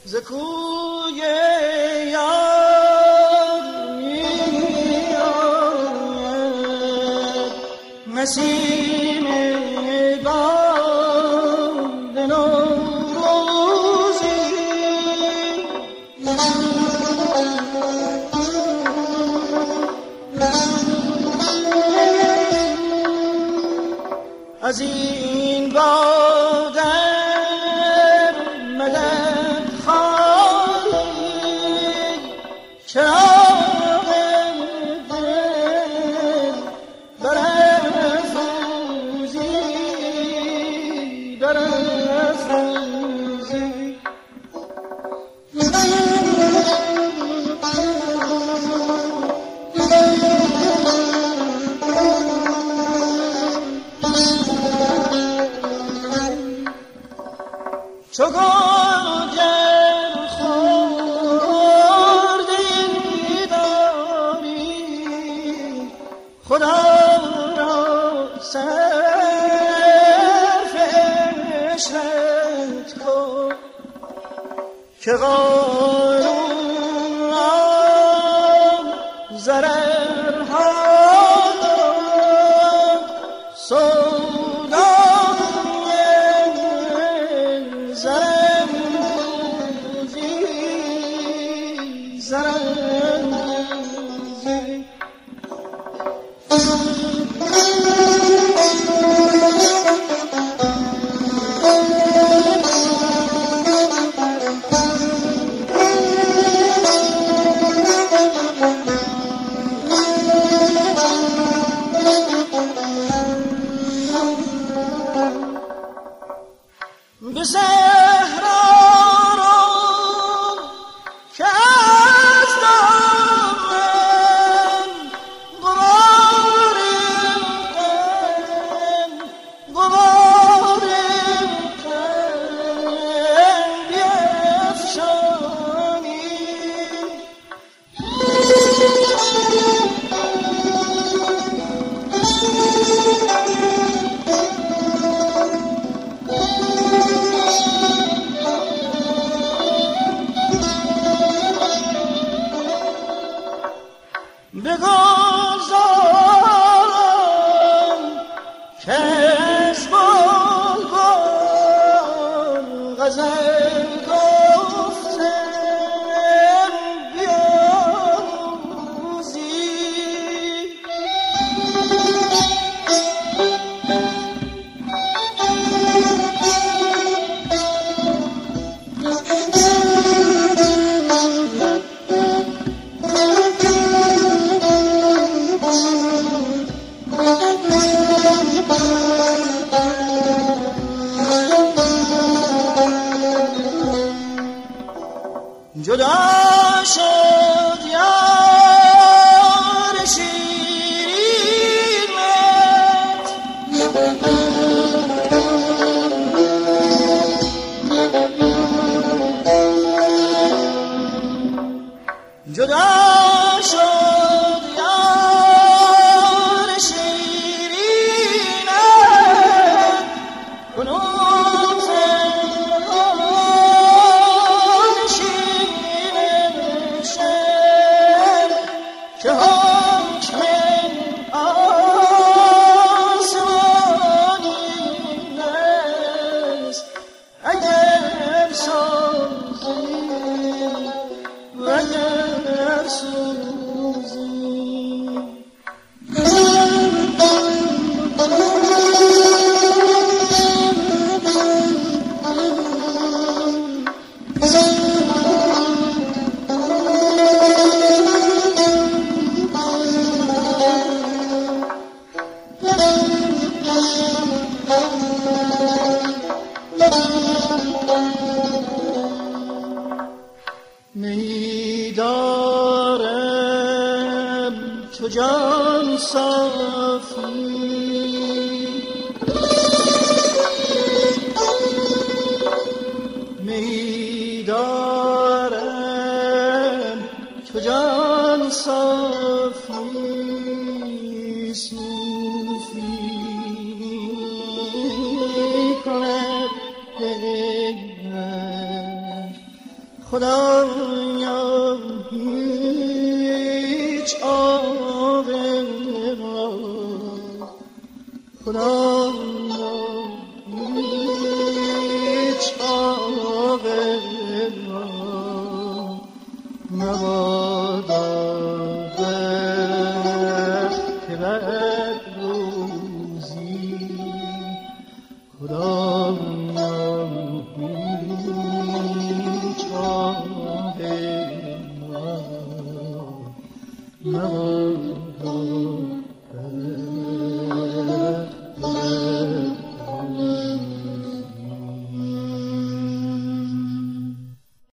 ز کوی یار میآید نسیم باد نوروزی از این باد مدد خواهی چراغ دل برافروزی چو گوجر خوردی داری خدا را صرف عشرت کن که قارون ضررها داد به صحرا رو که از دامن غبار بیفشانی بگذارم که از بلبل غزل گفتن بیاموزی جدا شد یار شیرینت جدا شد یار شیرینت کنون که حکم آسمانی است اگر سوزی می‌دارم چو جان صافی می‌دارم چو جان صافی صوفی کند خدایا هیچ آب ما، خدایا هیچ آب ما مبادا که بد روزی، خدایا هیچ آب ما مبادا